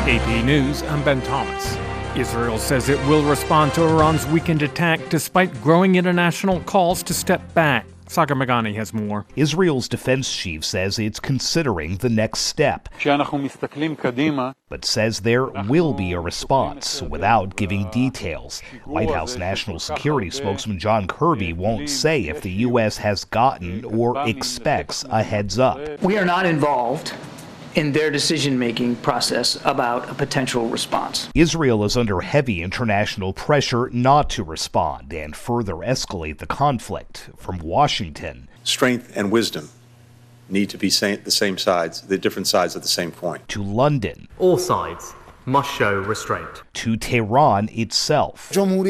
AP News, I'm Ben Thomas. Israel says it will respond to Iran's weekend attack despite growing international calls to step back. Sagar Meghani has more. Israel's defense chief says it's considering the next step, but says there will be a response without giving details. White House National Security spokesman John Kirby won't say if the U.S. has gotten or expects a heads up. We are not involved in their decision-making process about a potential response. Israel is under heavy international pressure not to respond and further escalate the conflict. From Washington, strength and wisdom need to be the same sides, the different sides of the same coin. To London, all sides must show restraint. To Tehran itself,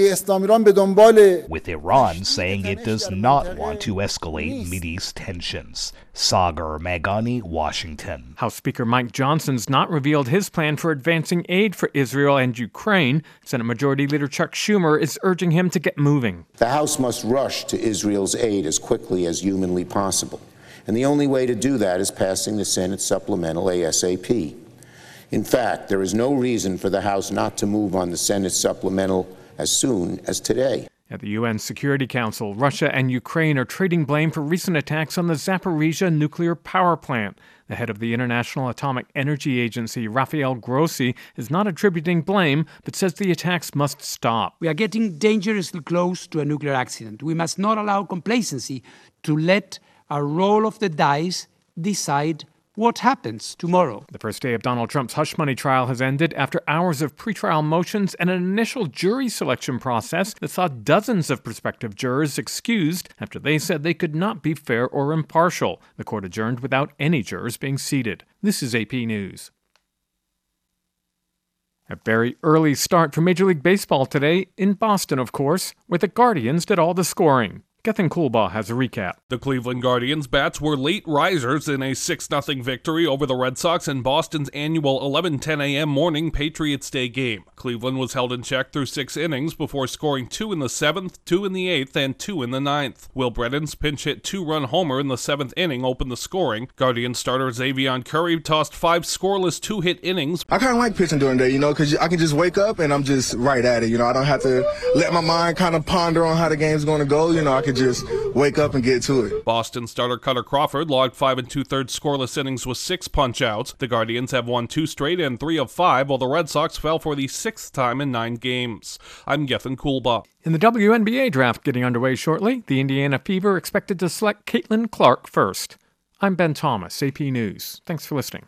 with Iran saying it does not want to escalate Mideast tensions. Sagar Meghani, Washington. House Speaker Mike Johnson's not revealed his plan for advancing aid for Israel and Ukraine. Senate Majority Leader Chuck Schumer is urging him to get moving. The House must rush to Israel's aid as quickly as humanly possible. And the only way to do that is passing the Senate supplemental ASAP. In fact, there is no reason for the House not to move on the Senate supplemental as soon as today. At the UN Security Council, Russia and Ukraine are trading blame for recent attacks on the Zaporizhzhia nuclear power plant. The head of the International Atomic Energy Agency, Rafael Grossi, is not attributing blame, but says the attacks must stop. We are getting dangerously close to a nuclear accident. We must not allow complacency to let a roll of the dice decide what happens tomorrow. The first day of Donald Trump's hush money trial has ended after hours of pretrial motions and an initial jury selection process that saw dozens of prospective jurors excused after they said they could not be fair or impartial. The court adjourned without any jurors being seated. This is AP News. A very early start for Major League Baseball today, in Boston, of course, where the Guardians did all the scoring. Gethin Coolbaugh has a recap. The Cleveland Guardians bats were late risers in a 6-0 victory over the Red Sox in Boston's annual 11:10 a.m. morning Patriots Day game. Cleveland was held in check through 6 innings before scoring 2 in the 7th, 2 in the 8th, and 2 in the 9th. Will Bredin's pinch-hit 2-run homer in the 7th inning opened the scoring. Guardians starter Xavier Curry tossed 5 scoreless 2-hit innings. I kind of like pitching during the day, because I can just wake up and I'm just right at it. I don't have to let my mind kind of ponder on how the game's going to go. I can just wake up and get to it. Boston starter Cutter Crawford logged 5 2/3 scoreless innings with 6 punch-outs. The Guardians have won 2 straight and 3 of 5, while the Red Sox fell for the 6th time in 9 games. I'm Gethin Coolbaugh. In the WNBA draft getting underway shortly, the Indiana Fever expected to select Caitlin Clark first. I'm Ben Thomas, AP News. Thanks for listening.